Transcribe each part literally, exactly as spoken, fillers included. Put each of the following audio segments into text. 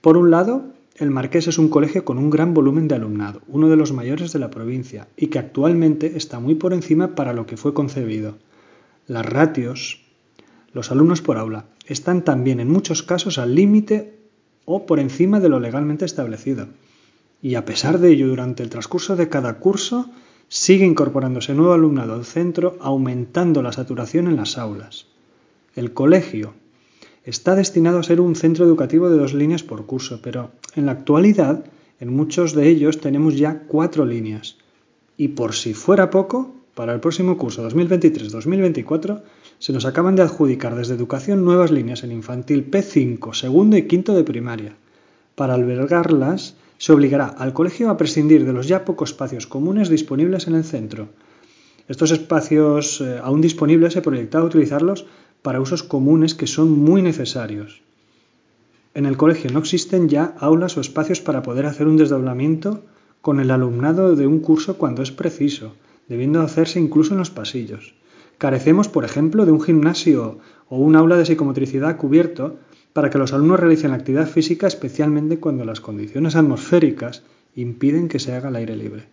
Por un lado, el Marqués es un colegio con un gran volumen de alumnado, uno de los mayores de la provincia, y que actualmente está muy por encima para lo que fue concebido. Las ratios, los alumnos por aula, están también en muchos casos al límite o por encima de lo legalmente establecido. Y a pesar de ello, durante el transcurso de cada curso, sigue incorporándose nuevo alumnado al centro, aumentando la saturación en las aulas. El colegio está destinado a ser un centro educativo de dos líneas por curso, pero en la actualidad, en muchos de ellos tenemos ya cuatro líneas. Y por si fuera poco, para el próximo curso dos mil veintitrés dos mil veinticuatro se nos acaban de adjudicar desde Educación nuevas líneas en infantil P cinco, segundo y quinto de primaria. Para albergarlas, se obligará al colegio a prescindir de los ya pocos espacios comunes disponibles en el centro. Estos espacios eh, aún disponibles se proyecta utilizarlos para usos comunes que son muy necesarios. En el colegio no existen ya aulas o espacios para poder hacer un desdoblamiento con el alumnado de un curso cuando es preciso, debiendo hacerse incluso en los pasillos. Carecemos, por ejemplo, de un gimnasio o un aula de psicomotricidad cubierto para que los alumnos realicen la actividad física, especialmente cuando las condiciones atmosféricas impiden que se haga al aire libre.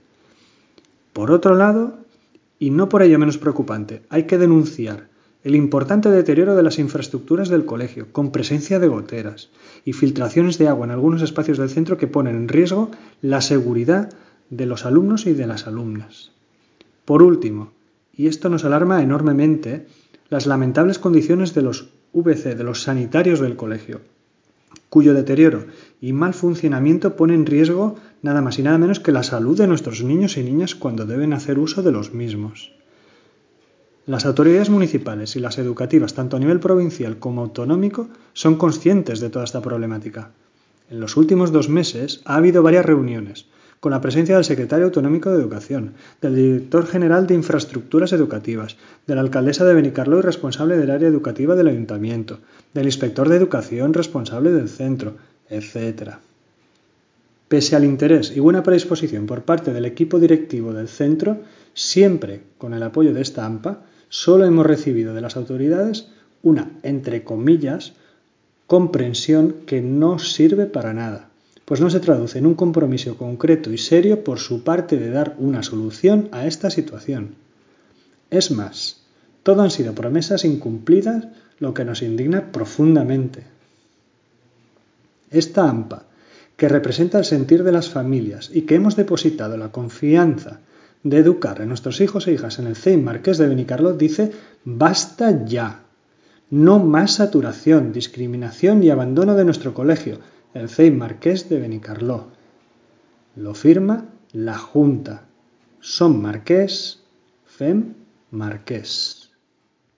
Por otro lado, y no por ello menos preocupante, hay que denunciar el importante deterioro de las infraestructuras del colegio, con presencia de goteras y filtraciones de agua en algunos espacios del centro que ponen en riesgo la seguridad de los alumnos y de las alumnas. Por último, y esto nos alarma enormemente, las lamentables condiciones de los V C, de los sanitarios del colegio, cuyo deterioro y mal funcionamiento pone en riesgo nada más y nada menos que la salud de nuestros niños y niñas cuando deben hacer uso de los mismos. Las autoridades municipales y las educativas, tanto a nivel provincial como autonómico, son conscientes de toda esta problemática. En los últimos dos meses ha habido varias reuniones, con la presencia del secretario autonómico de Educación, del director general de Infraestructuras Educativas, de la alcaldesa de Benicarló y responsable del área educativa del ayuntamiento, del inspector de Educación responsable del centro, etcétera. Pese al interés y buena predisposición por parte del equipo directivo del centro, siempre con el apoyo de esta AMPA, solo hemos recibido de las autoridades una, entre comillas, comprensión que no sirve para nada, pues no se traduce en un compromiso concreto y serio por su parte de dar una solución a esta situación. Es más, todo han sido promesas incumplidas, lo que nos indigna profundamente. Esta AMPA, que representa el sentir de las familias y que hemos depositado la confianza de educar a nuestros hijos e hijas en el C E I Marqués de Benicarló, dice ¡basta ya! No más saturación, discriminación y abandono de nuestro colegio, el C E I Marqués de Benicarló. Lo firma la Junta. Som Marqués, Fem Marqués.